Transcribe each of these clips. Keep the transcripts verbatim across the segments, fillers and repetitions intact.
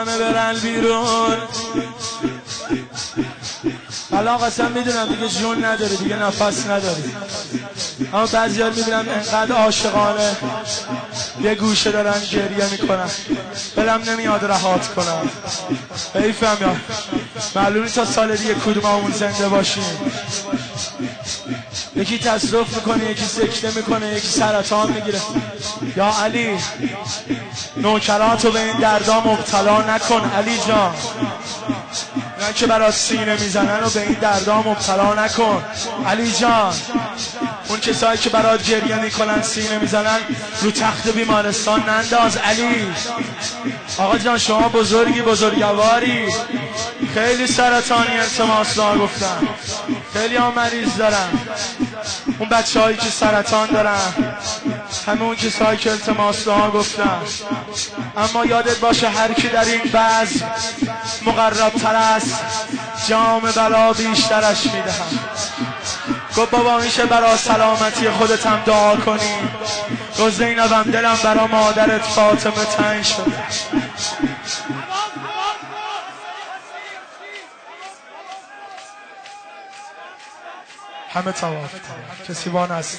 همه برن بیرون. الان قسم میدونم دیگه جون نداری، دیگه نفس نداری، اما بعضی ها میبینم انقدر عاشقانه یه گوشه دارن گریه میکنن، دلم نمیاد رهات کنم. حیفم یا معلومی تا سال دیگه کدوممون زنده باشیم. یکی تصرف میکنه، یکی سکته میکنه، یکی سرطان میگیره. یا علی نوکراتو به این دردا مبتلا نکن علی جان. نه که برات سینه میزنن و به این دردا مبتلا نکن علی جان. اون کسایی که برات گریه میکنن سینه میزنن رو تخت بیمارستان ننداز علی. آقا جان شما بزرگی، بزرگواری. خیلی سرطانی التماس دعا گفتن، خیلی ها مریض دارن. اون بچه هایی که سرطان دارن، همه اون کسایی که التماس دعا گفتن. اما یادت باشه هر کی در این بزم مقرب تر است جام بلا بیشترش میدهم. گفت بابا میشه برا سلامتی خودت هم دعا کنی؟ گفت زینبم دلم برا مادرت فاطمه تنگ شد. همه تواف کسی وان هست.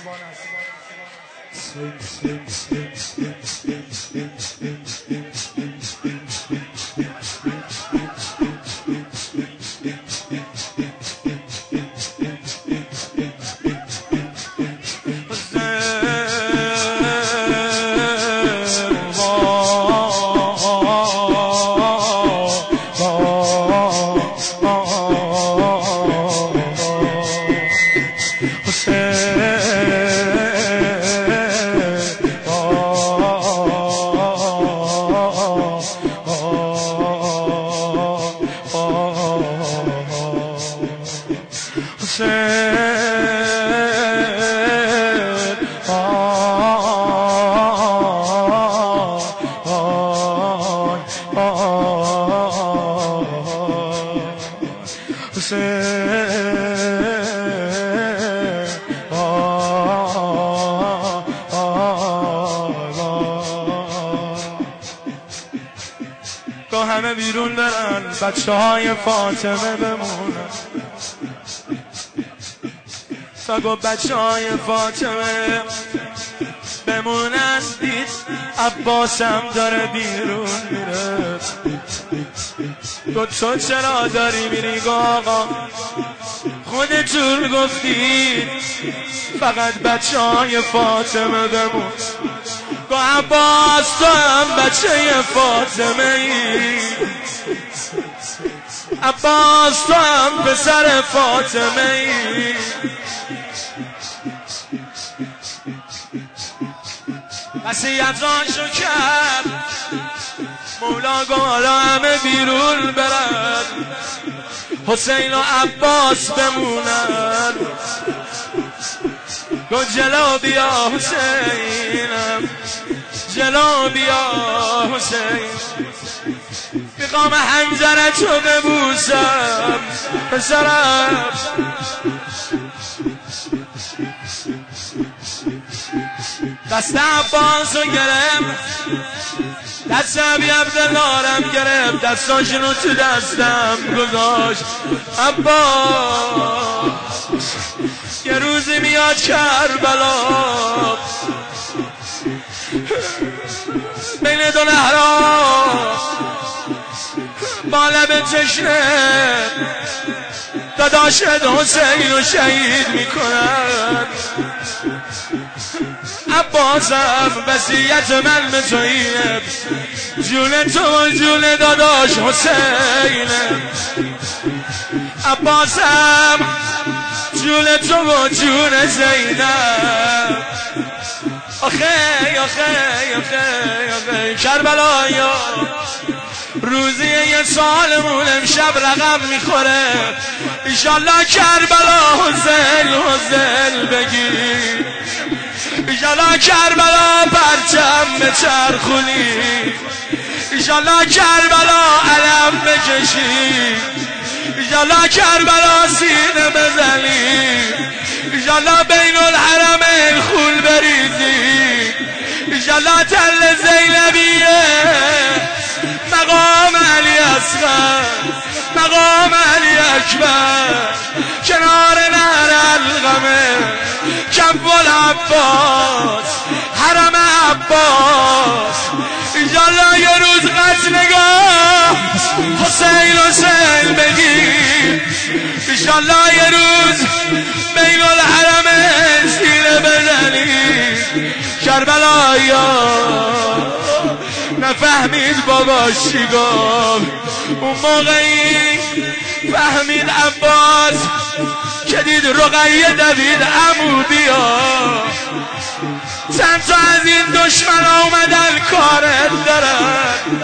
همه بیرون برن، بچه های فاطمه بمونن. تا گفت بچه های فاطمه بمونن، دید عباسم داره بیرون میره. گفت تو چرا داری میری؟ آقا خودتون گفتید فقط بچه های فاطمه بمون. گفت عباس تو هم بچه فاطمه ای، عباس تو هم پسر فاطمه ای. وصیتاشو کرد مولا، گفت حالا همه بیرون برن، حسین و عباس بمونن. گفت جلو بیا حسینم، جلو بیا حسین، میخوام حنجرتو ببوسم پسرم. دست عباسو گرفت، دست ابی عبدالله‌رم گرفت، دستاشونو تو دستم گذاشت. عباس یه روزی میاد کربلا، بین دو نهرها با لب تشنه داداشت حسین رو شهید میکنن. عباسم وصیت من به تویه، جون تو و جون داداش حسینه. عباسم جون تو و جون زینب. آخه آخه آخه آخه کربلایا روزی یه سالمون امشب رقم میخوره. ایشالله کربلا حسین حسین بگی، ایشالله کربلا پرچم بچرخونی، ایشالله کربلا علم بکشی، ایشالله کربلا سینه بزنی، ایشالله بین الحرمین خون بریزی، ایشالله تل زینبیه مقام اصغر مقام علی اکبر کنار نهر القمه کف العباس حرم عباس ایجالا یه روز قد نگاه حسین حسین بگیر ایجالا یه روز بین الحرم سینه بزنی کربلایا نفهمید بابا چی گفت اون موقعی فهمید عباس که دید رقیه دوید عمودی ها چند تا از این دشمن اومدن کارت دارن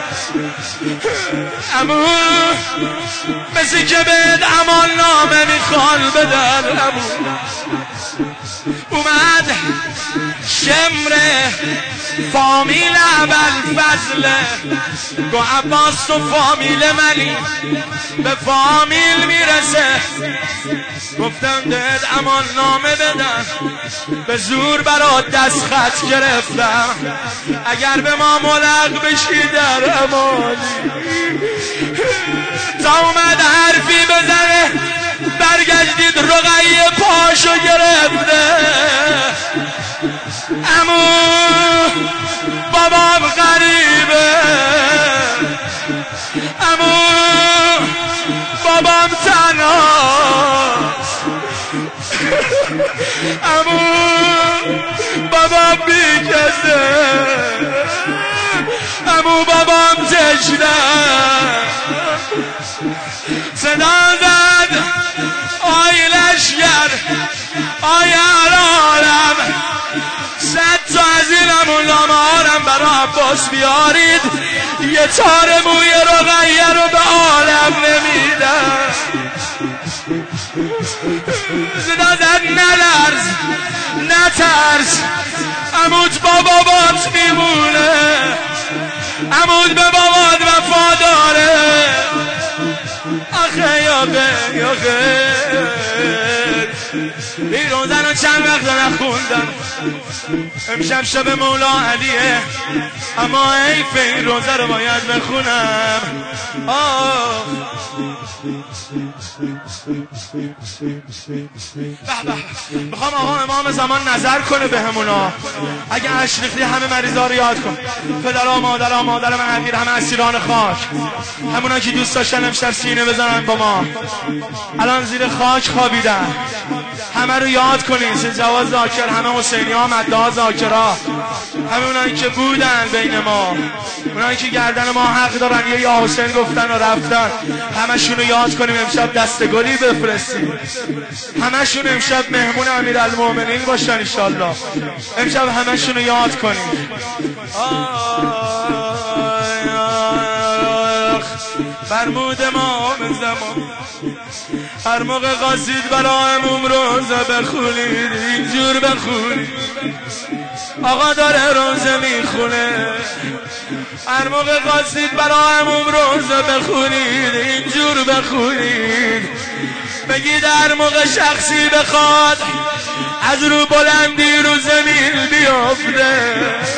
امو مثل که بهت امان نامه میخوان بدن امو اومد شمره فامیل اول فضله گو عباس تو فامیل منی به فامیل میرسه گفتم دهت امان نامه بدن به زور برات دست خط گرفتم اگر به ما ملق بشی در امانی تا اومد حرفی بزنه برگشتید رقیه پاشو گرفته امو بابام غریبه امو بابام تنهاست امو بابام بیکسه امو بابام تشنه صدا زد آی لشگر آی العالم صد تا از این امون هارم برا عباس بیارید یه تار موی رقیه رو به عالم نمیدم صدا زد نلرز نترس عمود با بابات میمونه عمود به بابات وفاداره آخه یاخه یاخه بیرون زن و چند وقت نخوندم امشب شب مولا علیه اما حیف این روزه رو باید بخونم آه میخوام آقا امام زمان نظر کنه به همونا اگه اشریختی همه مریضا رو یاد کن پدرها مادرها مادر من امیر همه اسیران خاک همونا که دوست داشتن امشب سینه بزنن با ما الان زیر خاک خوابیدن همه رو یاد کنین چه جواز ذاکر همه حسینی ها مدعا ذاکرها همه اونایی که بودن بین ما اونایی که گردن ما حق دارن یه یا حسین گفتن و رفتن همشون رو یاد کنیم امشب دستگلی بفرستیم همشون امشب مهمون امیرالمومنین باشن انشالله امشب همشون رو یاد کنیم فرمود امام زمان هر موقع قصید برای امام روزه بخونید اینجور بخونید آقا داره روزه میخونه هر موقع قصید برای امام روزه بخونید اینجور بخونید بگید هر موقع شخصی بخواد از رو بلندی رو زمین بیافته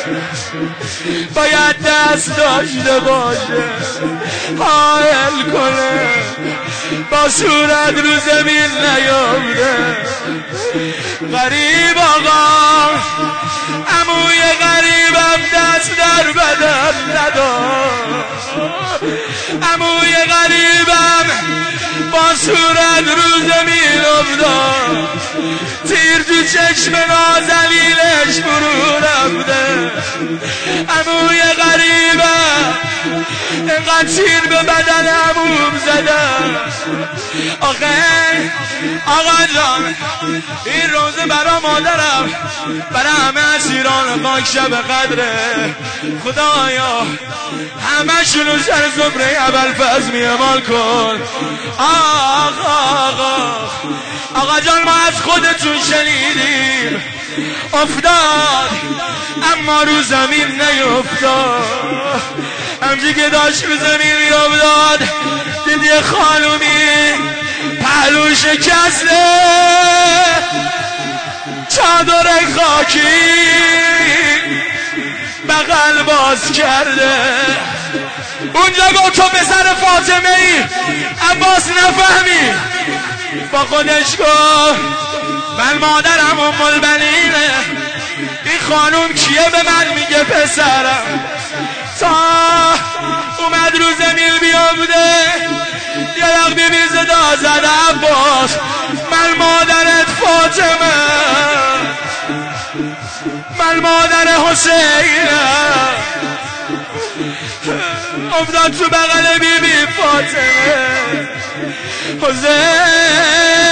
باید دست داشته باشه حائل کنه با صورت رو زمین نیافته غریب آقا عموی غریبم دست در بدن ندار عموی غریبم با صورت رو زمین افتاد تیر تو چشم نازلیلش فرو رفته عموی غریبم اینقدر تیر به بدن عموم زدن آخه آقا جان این روزه برا مادرم برا همه اسیران خاک شب قدره خدایا همه شونو سر زمره اول فضل میعمال کن آقا آقا آقا جان ما از خودتون شنیدیم افتاد اما رو زمین نیفتاد همچه که داشت رو زمین میافتاد دید یه خانومی پهلو شکسته چادر خاکی بغل باز کرده اونجا گفت تو پسر فاطمه ای، عباس نفهمی، با خودش گفت من مادرم ام البنینه، این خانوم کیه به من میگه پسرم؟ تا اومد رو زمین بیابده یه وقت بی بی صدا زد عباس من مادرت فاطمه، من مادر حسینم. افتاد تو بغل بی بی فاطمه، حسین